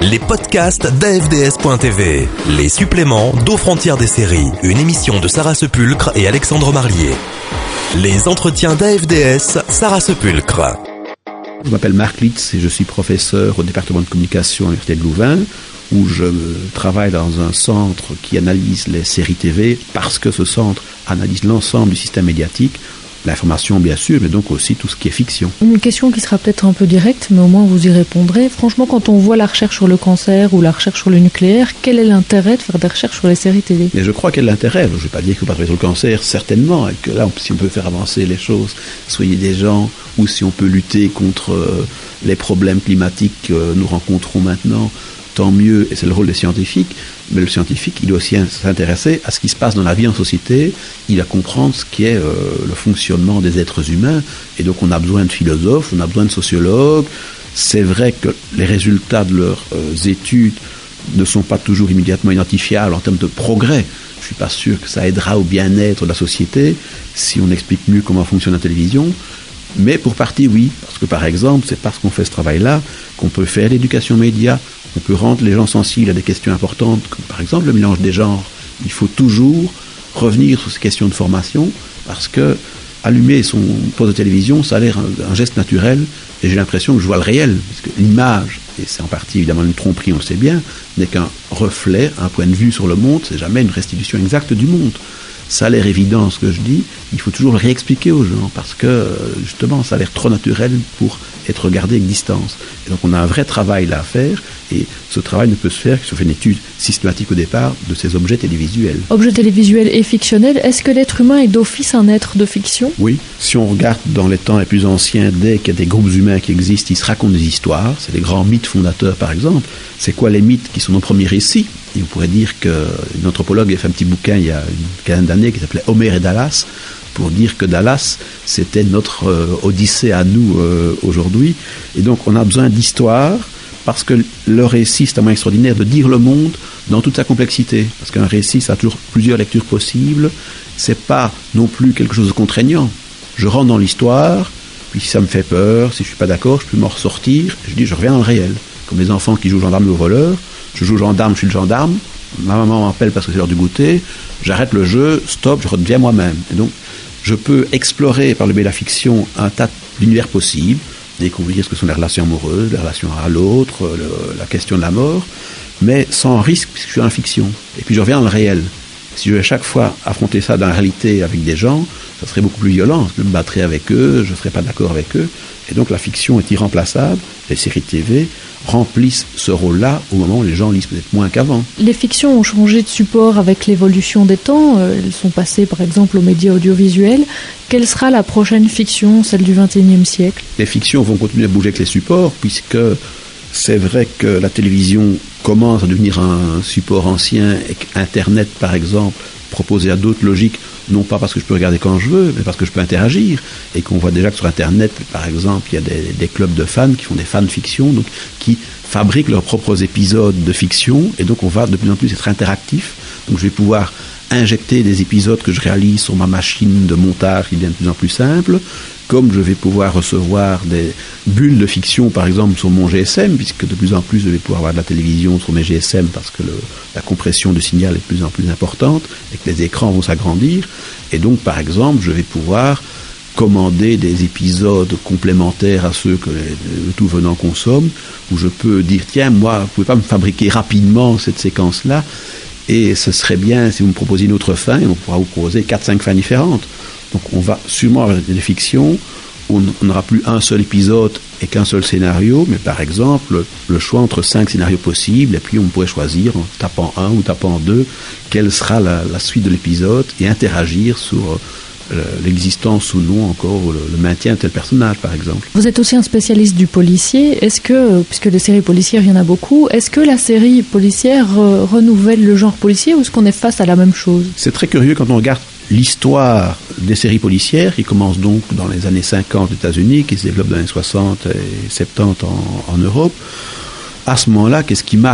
Les podcasts d'AFDS.tv, les suppléments d'Aux frontières des séries, une émission de Sarah Sepulcre et Alexandre Marlier. Les entretiens d'AFDS, Sarah Sepulcre. Je m'appelle Marc Litz et je suis professeur au département de communication à l'Université de Louvain, où je travaille dans un centre qui analyse les séries TV, parce que ce centre analyse l'ensemble du système médiatique, l'information bien sûr, mais donc aussi tout ce qui est fiction. Une question qui sera peut-être un peu directe, mais au moins vous y répondrez. Franchement, quand on voit la recherche sur le cancer ou la recherche sur le nucléaire, quel est l'intérêt de faire des recherches sur les séries TV ? Mais je crois qu'il y a de l'intérêt. Je ne vais pas dire qu'il faut pas travailler sur le cancer, certainement, et que là, si on peut faire avancer les choses, soigner des gens, ou si on peut lutter contre les problèmes climatiques que nous rencontrons maintenant, tant mieux, et c'est le rôle des scientifiques. Mais le scientifique, il doit aussi s'intéresser à ce qui se passe dans la vie en société, il doit comprendre ce qui est le fonctionnement des êtres humains, et donc on a besoin de philosophes, on a besoin de sociologues. C'est vrai que les résultats de leurs études ne sont pas toujours immédiatement identifiables en termes de progrès. Je ne suis pas sûr que ça aidera au bien-être de la société si on explique mieux comment fonctionne la télévision. Mais pour partie, oui, parce que par exemple, c'est parce qu'on fait ce travail-là qu'on peut faire l'éducation média, on peut rendre les gens sensibles à des questions importantes, comme par exemple le mélange des genres. Il faut toujours revenir sur ces questions de formation, parce que allumer son poste de télévision, ça a l'air un geste naturel, et j'ai l'impression que je vois le réel, parce que l'image, et c'est en partie évidemment une tromperie, on le sait bien, n'est qu'un reflet, un point de vue sur le monde, c'est jamais une restitution exacte du monde. Ça a l'air évident ce que je dis, il faut toujours le réexpliquer aux gens, parce que justement ça a l'air trop naturel pour être regardé avec distance. Et donc on a un vrai travail là à faire, et ce travail ne peut se faire que si on fait une étude systématique au départ de ces objets télévisuels. Objets télévisuels et fictionnels, est-ce que l'être humain est d'office un être de fiction ? Oui, si on regarde dans les temps les plus anciens, dès qu'il y a des groupes humains qui existent, ils se racontent des histoires, c'est les grands mythes fondateurs par exemple. C'est quoi les mythes qui sont nos premiers récits ? Et on pourrait dire qu'une anthropologue a fait un petit bouquin il y a une quinzaine d'années qui s'appelait Homère et Dallas, pour dire que Dallas, c'était notre Odyssée à nous aujourd'hui. Et donc on a besoin d'histoire, parce que le récit, c'est un moyen extraordinaire de dire le monde dans toute sa complexité. Parce qu'un récit, ça a toujours plusieurs lectures possibles. C'est pas non plus quelque chose de contraignant. Je rentre dans l'histoire, puis si ça me fait peur, si je suis pas d'accord, je peux m'en ressortir. Je dis, je reviens dans le réel. Comme les enfants qui jouent gendarme ou voleur. Je joue gendarme, je suis le gendarme. Ma maman m'appelle parce que c'est l'heure du goûter. J'arrête le jeu, stop, je redeviens moi-même. Et donc, je peux explorer par le biais de la fiction un tas d'univers possibles, découvrir ce que sont les relations amoureuses, les relations à l'autre, la question de la mort, mais sans risque puisque je suis en fiction. Et puis je reviens dans le réel. Si je vais chaque fois affronter ça dans la réalité avec des gens, ça serait beaucoup plus violent. Je me battrais avec eux, je ne serais pas d'accord avec eux. Et donc la fiction est irremplaçable. Les séries de TV remplissent ce rôle-là au moment où les gens lisent peut-être moins qu'avant. Les fictions ont changé de support avec l'évolution des temps. Elles sont passées par exemple aux médias audiovisuels. Quelle sera la prochaine fiction, celle du XXIe siècle ? Les fictions vont continuer à bouger avec les supports, puisque c'est vrai que la télévision commence à devenir un support ancien et qu'Internet, par exemple, proposé à d'autres logiques, non pas parce que je peux regarder quand je veux, mais parce que je peux interagir, et qu'on voit déjà que sur Internet, par exemple, il y a des clubs de fans qui font des fanfictions, donc qui fabriquent leurs propres épisodes de fiction, et donc on va de plus en plus être interactif. Donc je vais pouvoir injecter des épisodes que je réalise sur ma machine de montage qui devient de plus en plus simple, comme je vais pouvoir recevoir des bulles de fiction, par exemple, sur mon GSM, puisque de plus en plus, je vais pouvoir avoir de la télévision sur mes GSM parce que la compression du signal est de plus en plus importante et que les écrans vont s'agrandir. Et donc, par exemple, je vais pouvoir commander des épisodes complémentaires à ceux que le tout venant consomme, où je peux dire, tiens, moi, vous pouvez pas me fabriquer rapidement cette séquence-là, et ce serait bien si vous me proposiez une autre fin, et on pourra vous proposer 4-5 fins différentes. Donc on va sûrement avoir des fictions où on n'aura plus un seul épisode et qu'un seul scénario, mais par exemple le choix entre 5 scénarios possibles, et puis on pourrait choisir en tapant 1 ou tapant 2 quelle sera la suite de l'épisode et interagir sur l'existence ou non encore, le maintien de tel personnage par exemple. Vous êtes aussi un spécialiste du policier. Est-ce que, puisque les séries policières il y en a beaucoup, est-ce que la série policière renouvelle le genre policier ou est-ce qu'on est face à la même chose ? C'est très curieux quand on regarde l'histoire des séries policières qui commence donc dans les années 50 aux États-Unis, qui se développe dans les années 60 et 70 en Europe. À ce moment-là, qu'est-ce qui marche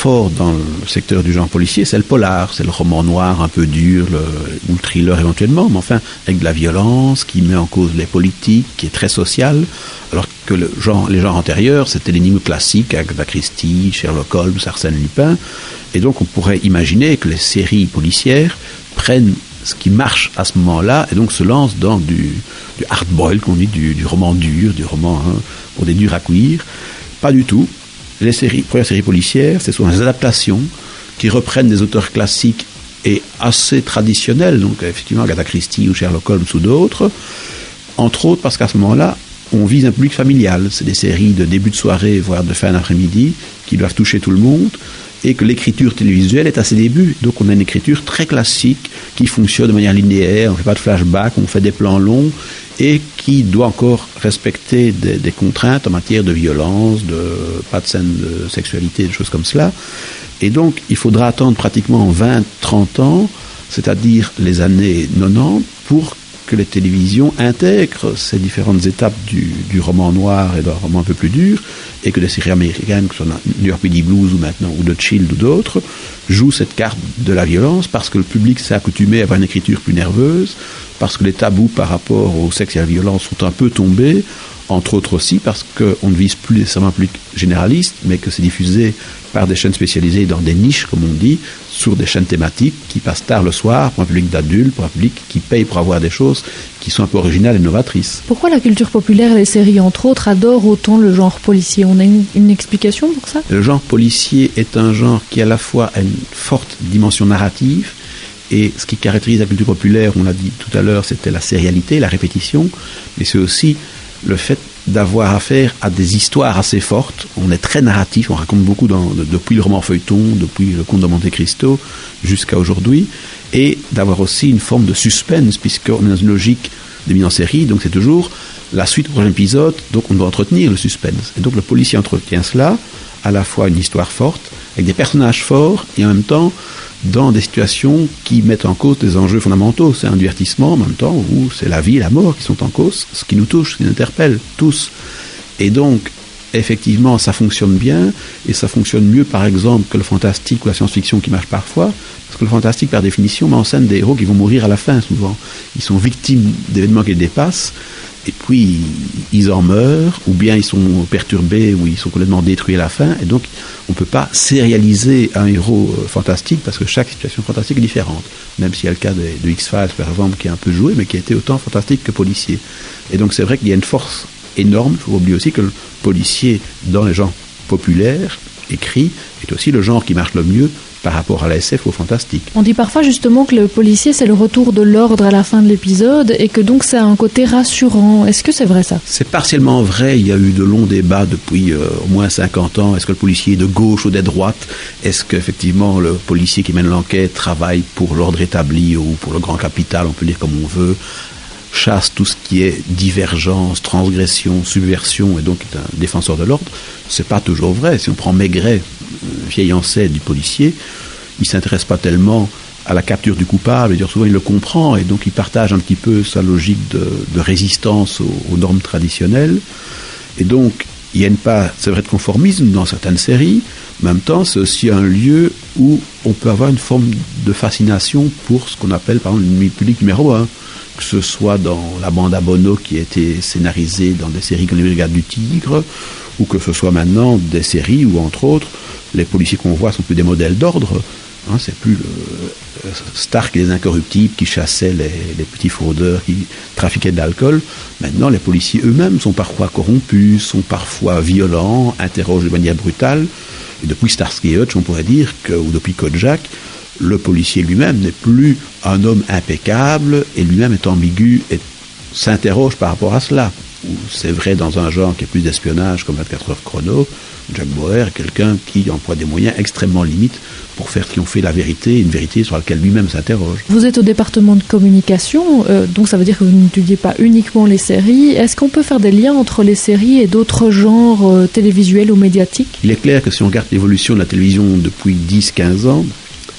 fort dans le secteur du genre policier, c'est le polar, c'est le roman noir un peu dur, ou le thriller éventuellement, mais enfin avec de la violence, qui met en cause les politiques, qui est très social, alors que les genres antérieurs, c'était l'énigme classique, Agatha Christie, Sherlock Holmes, Arsène Lupin, et donc on pourrait imaginer que les séries policières prennent ce qui marche à ce moment-là, et donc se lancent dans du hard-boiled, qu'on dit, du roman dur, du roman pour des durs à cuire. Pas du tout. Les premières séries policières, c'est souvent des adaptations qui reprennent des auteurs classiques et assez traditionnels, donc effectivement Agatha Christie ou Sherlock Holmes ou d'autres, entre autres parce qu'à ce moment-là, on vise un public familial. C'est des séries de début de soirée, voire de fin d'après-midi, qui doivent toucher tout le monde, et que l'écriture télévisuelle est à ses débuts. Donc on a une écriture très classique qui fonctionne de manière linéaire, on ne fait pas de flashback, on fait des plans longs, et qui doit encore respecter des contraintes en matière de violence, pas de scène de sexualité, des choses comme cela. Et donc il faudra attendre pratiquement 20-30 ans, c'est-à-dire les années 90, pour que les télévisions intègrent ces différentes étapes du roman noir et d'un roman un peu plus dur, et que les séries américaines, que ce soit New York PD Blues ou maintenant, ou The Shield ou d'autres, jouent cette carte de la violence, parce que le public s'est accoutumé à avoir une écriture plus nerveuse, parce que les tabous par rapport au sexe et à la violence sont un peu tombés, entre autres aussi parce qu'on ne vise plus nécessairement un public généraliste, mais que c'est diffusé par des chaînes spécialisées dans des niches, comme on dit, sur des chaînes thématiques qui passent tard le soir pour un public d'adultes, pour un public qui paye pour avoir des choses qui sont un peu originales et novatrices. Pourquoi la culture populaire et les séries, entre autres, adorent autant le genre policier? On a une explication pour ça? Le genre policier est un genre qui à la fois a une forte dimension narrative, et ce qui caractérise la culture populaire, on l'a dit tout à l'heure, c'était la sérialité, la répétition, mais c'est aussi le fait d'avoir affaire à des histoires assez fortes. On est très narratif, on raconte beaucoup depuis le roman feuilleton, depuis le conte de Monte Cristo jusqu'à aujourd'hui, et d'avoir aussi une forme de suspense, puisqu'on est dans une logique des mises en série, donc c'est toujours la suite au prochain épisode, donc on doit entretenir le suspense. Et donc le policier entretient cela, à la fois une histoire forte, avec des personnages forts, et en même temps dans des situations qui mettent en cause des enjeux fondamentaux. C'est un divertissement en même temps où c'est la vie et la mort qui sont en cause, ce qui nous touche, ce qui nous interpelle tous. Et donc, effectivement, ça fonctionne bien, et ça fonctionne mieux, par exemple, que le fantastique ou la science-fiction qui marche parfois, parce que le fantastique, par définition, met en scène des héros qui vont mourir à la fin, souvent. Ils sont victimes d'événements qui les dépassent, et puis ils en meurent, ou bien ils sont perturbés, ou ils sont complètement détruits à la fin, et donc on ne peut pas sérialiser un héros fantastique, parce que chaque situation fantastique est différente, même s'il y a le cas de X-Files, par exemple, qui est un peu joué, mais qui a été autant fantastique que policier. Et donc c'est vrai qu'il y a une force énorme. Il ne faut pas oublier aussi que le policier, dans les genres populaires, écrit, est aussi le genre qui marche le mieux par rapport à la SF ou au fantastique. On dit parfois justement que le policier, c'est le retour de l'ordre à la fin de l'épisode, et que donc ça a un côté rassurant. Est-ce que c'est vrai ça? C'est partiellement vrai. Il y a eu de longs débats depuis au moins 50 ans. Est-ce que le policier est de gauche ou de droite? Est-ce qu'effectivement le policier qui mène l'enquête travaille pour l'ordre établi ou pour le grand capital, on peut dire comme on veut, chasse tout ce qui est divergence, transgression, subversion, et donc est un défenseur de l'ordre? C'est pas toujours vrai. Si on prend Maigret, vieil ancêtre du policier, il s'intéresse pas tellement à la capture du coupable, et souvent il le comprend, et donc il partage un petit peu sa logique de résistance aux normes traditionnelles. Et donc il y a une part, c'est vrai, de conformisme dans certaines séries, mais en même temps c'est aussi un lieu où on peut avoir une forme de fascination pour ce qu'on appelle par exemple le public numéro 1, que ce soit dans la bande à Bono qui a été scénarisée dans des séries comme les Brigades du Tigre, ou que ce soit maintenant des séries où, entre autres, les policiers qu'on voit sont plus des modèles d'ordre. C'est plus le Stark et les Incorruptibles qui chassaient les petits fraudeurs qui trafiquaient de l'alcool. Maintenant, les policiers eux-mêmes sont parfois corrompus, sont parfois violents, interrogent de manière brutale. Et depuis Starsky et Hutch, on pourrait dire ou depuis Kojak, le policier lui-même n'est plus un homme impeccable, et lui-même est ambigu et s'interroge par rapport à cela. C'est vrai dans un genre qui est plus d'espionnage comme 24 heures chrono, Jack Bauer est quelqu'un qui emploie des moyens extrêmement limites pour faire triompher la vérité, une vérité sur laquelle lui-même s'interroge. Vous êtes au département de communication, donc ça veut dire que vous n'étudiez pas uniquement les séries. Est-ce qu'on peut faire des liens entre les séries et d'autres genres télévisuels ou médiatiques? Il est clair que si on regarde l'évolution de la télévision depuis 10-15 ans,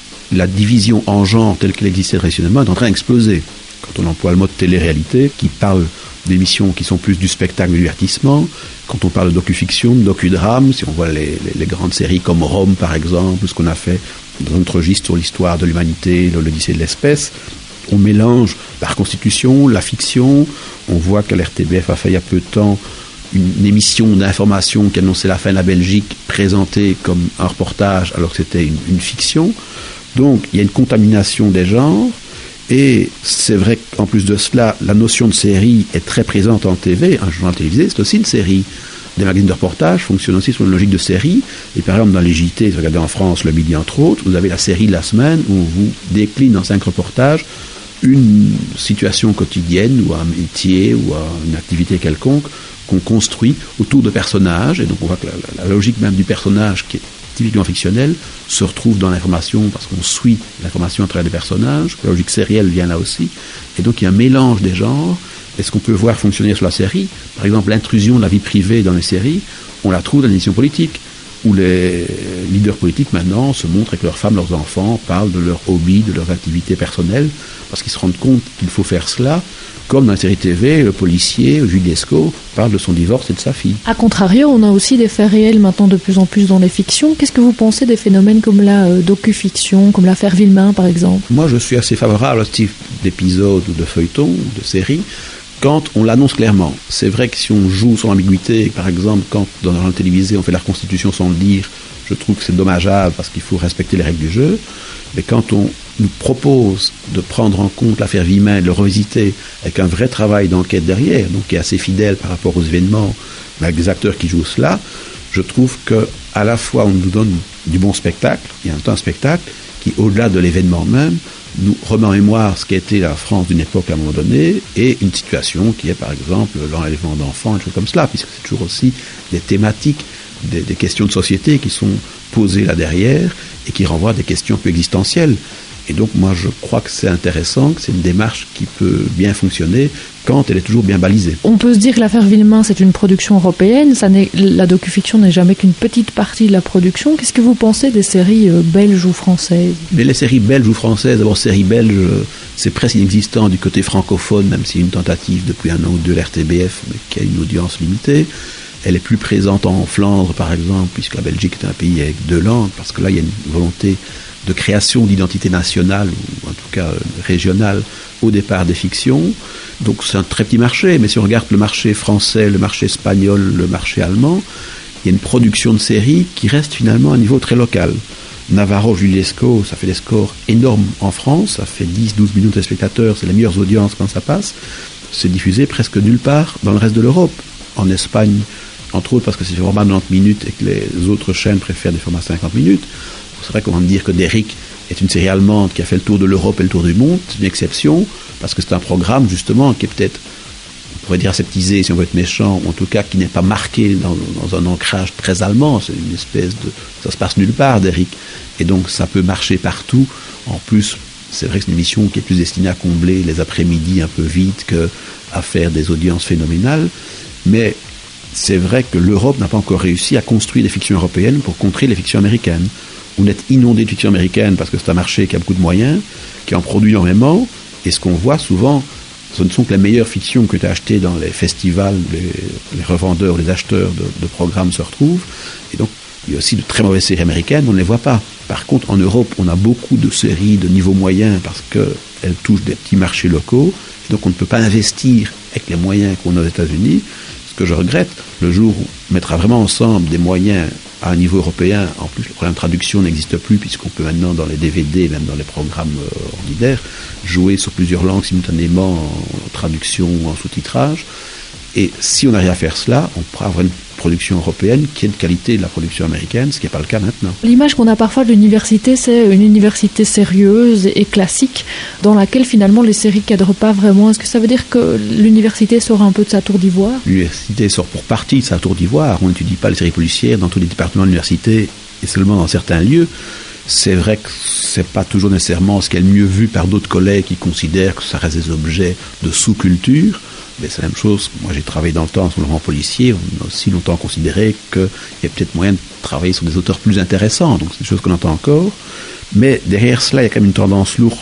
la division en genres telle qu'elle existait traditionnellement est en train d'exploser. Quand on emploie le mot télé-réalité, qui parle d'émissions qui sont plus du spectacle, du divertissement, Quand on parle de docu-fiction, de docu-drame, si on voit les grandes séries comme Rome par exemple, ce qu'on a fait dans notre registre sur l'histoire de l'humanité, l'Odyssée de l'espèce, on mélange la reconstitution, la fiction. On voit que l'RTBF a fait il y a peu de temps une émission d'information qui annonçait la fin de la Belgique, présentée comme un reportage alors que c'était une fiction. Donc il y a une contamination des genres. Et c'est vrai qu'en plus de cela, la notion de série est très présente en TV. Un journal télévisé, c'est aussi une série. Des magazines de reportage fonctionnent aussi sur une logique de série. Et par exemple, dans les JT, vous regardez en France, le Midi entre autres, vous avez la série de la semaine où on vous décline dans 5 reportages une situation quotidienne ou un métier ou une activité quelconque qu'on construit autour de personnages. Et donc on voit que la logique même du personnage, qui est typiquement fictionnel, se retrouve dans l'information parce qu'on suit l'information à travers des personnages. La logique sérielle vient là aussi. Et donc il y a un mélange des genres. Et ce qu'on peut voir fonctionner sur la série, par exemple l'intrusion de la vie privée dans les séries, on la trouve dans l'édition politique, où les leaders politiques maintenant se montrent avec leurs femmes, leurs enfants, parlent de leurs hobbies, de leurs activités personnelles, parce qu'ils se rendent compte qu'il faut faire cela. Comme dans la série TV, le policier, Jules Lescaut, parle de son divorce et de sa fille. A contrario, on a aussi des faits réels maintenant de plus en plus dans les fictions. Qu'est-ce que vous pensez des phénomènes comme la docu-fiction, comme l'affaire Villemain par exemple? Moi, je suis assez favorable à ce type d'épisode ou de feuilleton, de série, quand on l'annonce clairement. C'est vrai que si on joue sur l'ambiguïté, par exemple, quand dans un journal télévisé on fait la reconstitution sans le dire, je trouve que c'est dommageable parce qu'il faut respecter les règles du jeu. Mais quand on nous propose de prendre en compte l'affaire Villemain, de le revisiter avec un vrai travail d'enquête derrière, donc qui est assez fidèle par rapport aux événements, mais avec des acteurs qui jouent cela, je trouve que à la fois on nous donne du bon spectacle, et en même temps un spectacle qui, au-delà de l'événement même, nous remet en mémoire ce qu'a été la France d'une époque à un moment donné, et une situation qui est par exemple l'enlèvement d'enfants, des choses comme cela, puisque c'est toujours aussi des thématiques, des questions de société qui sont posées là derrière, et qui renvoient à des questions plus existentielles. Et donc moi je crois que c'est intéressant, que c'est une démarche qui peut bien fonctionner quand elle est toujours bien balisée. On peut se dire que l'affaire Villemain c'est une production européenne, la docu-fiction n'est jamais qu'une petite partie de la production. Qu'est-ce que vous pensez des séries belges ou françaises? Mais les séries belges ou françaises, d'abord séries belges, c'est presque inexistant du côté francophone, même s'il y a une tentative depuis 1 an ou 2 l'RTBF, mais qui a une audience limitée. Elle est plus présente en Flandre par exemple, puisque la Belgique est un pays avec 2 langues, parce que là il y a une volonté de création d'identité nationale, ou en tout cas régionale, au départ des fictions. Donc c'est un très petit marché, mais si on regarde le marché français, le marché espagnol, le marché allemand, il y a une production de séries qui reste finalement à un niveau très local. Navarro, Jules Lescaut, ça fait des scores énormes en France, ça fait 10-12 millions de spectateurs, c'est les meilleures audiences quand ça passe. C'est diffusé presque nulle part dans le reste de l'Europe. En Espagne, entre autres parce que c'est des formats de 90 minutes et que les autres chaînes préfèrent des formats 50 minutes. C'est vrai qu'on va me dire que Derrick est une série allemande qui a fait le tour de l'Europe et le tour du monde. C'est une exception, parce que c'est un programme, justement, qui est peut-être, on pourrait dire aseptisé, si on veut être méchant, ou en tout cas qui n'est pas marqué dans un ancrage très allemand. C'est une espèce de... Ça se passe nulle part, Derrick. Et donc, ça peut marcher partout. En plus, c'est vrai que c'est une émission qui est plus destinée à combler les après-midi un peu vite qu'à faire des audiences phénoménales. Mais c'est vrai que l'Europe n'a pas encore réussi à construire des fictions européennes pour contrer les fictions américaines. On est inondé de fictions américaines parce que c'est un marché qui a beaucoup de moyens, qui en produit énormément, et ce qu'on voit souvent, ce ne sont que les meilleures fictions que tu as achetées dans les festivals, les revendeurs, les acheteurs de programmes se retrouvent, et donc il y a aussi de très mauvaises séries américaines, on ne les voit pas. Par contre, en Europe, on a beaucoup de séries de niveau moyen parce qu'elles touchent des petits marchés locaux, et donc on ne peut pas investir avec les moyens qu'on a aux États-Unis. Ce que je regrette, le jour où on mettra vraiment ensemble des moyens à un niveau européen, en plus le problème de traduction n'existe plus puisqu'on peut maintenant dans les DVD, même dans les programmes ordinaires, jouer sur plusieurs langues simultanément en traduction ou en sous-titrage. Et si on arrive à faire cela, on pourra avoir une production européenne qui est de qualité de la production américaine, ce qui n'est pas le cas maintenant. L'image qu'on a parfois de l'université, c'est une université sérieuse et classique, dans laquelle finalement les séries ne cadrent pas vraiment. Est-ce que ça veut dire que l'université sort un peu de sa tour d'ivoire? L'université sort pour partie de sa tour d'ivoire. On n'étudie pas les séries policières dans tous les départements de l'université, et seulement dans certains lieux. C'est vrai que ce n'est pas toujours nécessairement ce qui est le mieux vu par d'autres collègues qui considèrent que ça reste des objets de sous-culture. Mais c'est la même chose. Moi, j'ai travaillé dans le temps sur le roman policier. On a aussi longtemps considéré qu'il y a peut-être moyen de travailler sur des auteurs plus intéressants. Donc, c'est des choses qu'on entend encore. Mais derrière cela, il y a quand même une tendance lourde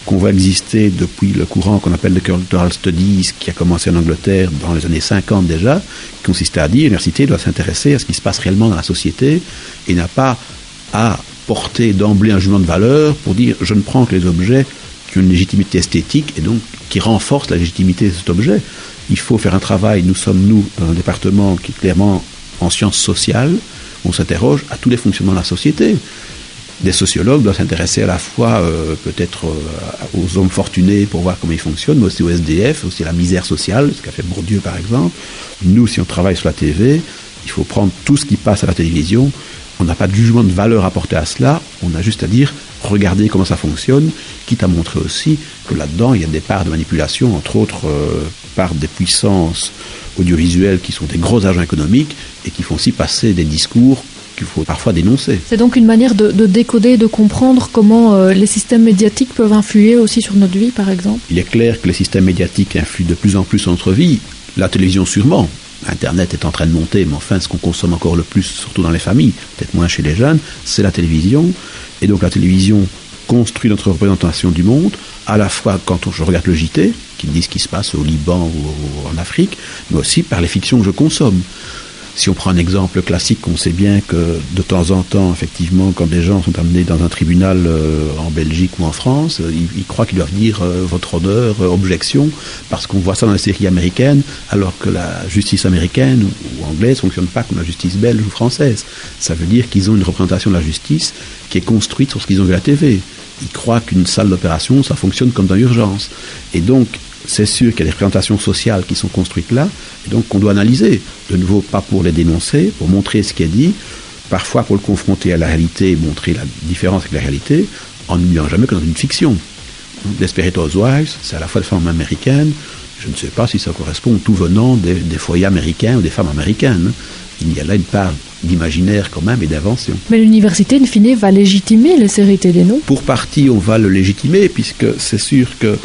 qu'on voit exister depuis le courant qu'on appelle le Cultural Studies, qui a commencé en Angleterre dans les années 50 déjà, qui consistait à dire l'université doit s'intéresser à ce qui se passe réellement dans la société et n'a pas à porter d'emblée un jugement de valeur pour dire je ne prends que les objets qui ont une légitimité esthétique et donc qui renforcent la légitimité de cet objet. Il faut faire un travail, nous sommes dans un département qui est clairement en sciences sociales, on s'interroge à tous les fonctionnements de la société. Des sociologues doivent s'intéresser à la fois peut-être aux hommes fortunés pour voir comment ils fonctionnent, mais aussi au SDF, aussi à la misère sociale, ce qu'a fait Bourdieu par exemple. Nous, si on travaille sur la TV, il faut prendre tout ce qui passe à la télévision. On n'a pas de jugement de valeur à porter à cela, on a juste à dire regardez comment ça fonctionne, quitte à montrer aussi que là-dedans il y a des parts de manipulation, entre autres par des puissances audiovisuelles qui sont des gros agents économiques et qui font aussi passer des discours qu'il faut parfois dénoncer. C'est donc une manière de décoder, de comprendre comment les systèmes médiatiques peuvent influer aussi sur notre vie, par exemple. Il est clair que les systèmes médiatiques influent de plus en plus sur notre vie. La télévision sûrement. Internet est en train de monter, mais enfin, ce qu'on consomme encore le plus, surtout dans les familles, peut-être moins chez les jeunes, c'est la télévision. Et donc la télévision construit notre représentation du monde, à la fois quand je regarde le JT, qui me dit ce qui se passe au Liban ou en Afrique, mais aussi par les fictions que je consomme. Si on prend un exemple classique, on sait bien que de temps en temps, effectivement, quand des gens sont amenés dans un tribunal en Belgique ou en France, ils croient qu'ils doivent dire votre honneur, objection, parce qu'on voit ça dans les séries américaines, alors que la justice américaine ou anglaise ne fonctionne pas comme la justice belge ou française. Ça veut dire qu'ils ont une représentation de la justice qui est construite sur ce qu'ils ont vu à la TV. Ils croient qu'une salle d'opération, ça fonctionne comme dans l'urgence. Et donc, c'est sûr qu'il y a des représentations sociales qui sont construites là, et donc qu'on doit analyser. De nouveau, pas pour les dénoncer, pour montrer ce qui est dit, parfois pour le confronter à la réalité et montrer la différence avec la réalité, en n'oubliant jamais que dans une fiction. Desperate Housewives, c'est à la fois des femmes américaines, je ne sais pas si ça correspond tout venant des foyers américains ou des femmes américaines. Il y a là une part d'imaginaire quand même et d'invention. Mais l'université, in fine, va légitimer les séries télé, non ? Pour partie, on va le légitimer, puisque c'est sûr que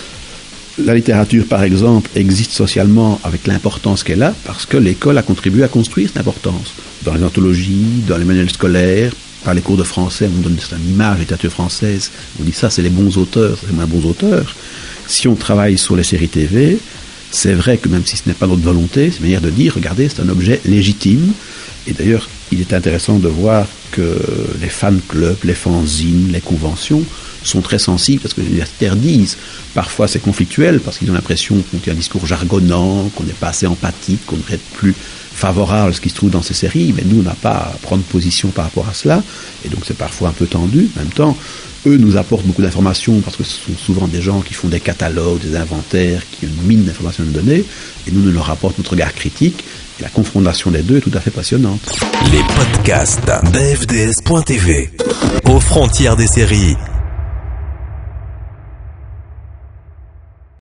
la littérature, par exemple, existe socialement avec l'importance qu'elle a, parce que l'école a contribué à construire cette importance. Dans les anthologies, dans les manuels scolaires, par les cours de français, on donne une image de littérature française, on dit ça c'est les bons auteurs, c'est les moins bons auteurs. Si on travaille sur les séries TV, c'est vrai que même si ce n'est pas notre volonté, c'est une manière de dire, regardez, c'est un objet légitime. Et d'ailleurs, il est intéressant de voir que les fan clubs, les fanzines, les conventions sont très sensibles parce que les universitaires disent. Parfois c'est conflictuel parce qu'ils ont l'impression qu'on tient un discours jargonnant, qu'on n'est pas assez empathique, qu'on devrait être plus favorable à ce qui se trouve dans ces séries, mais nous on n'a pas à prendre position par rapport à cela, et donc c'est parfois un peu tendu. En même temps, eux nous apportent beaucoup d'informations parce que ce sont souvent des gens qui font des catalogues, des inventaires, qui ont une mine d'informations à nous donner, et nous leur apportons notre regard critique, et la confrontation des deux est tout à fait passionnante. Les podcasts d'AFDS.tv, aux frontières des séries.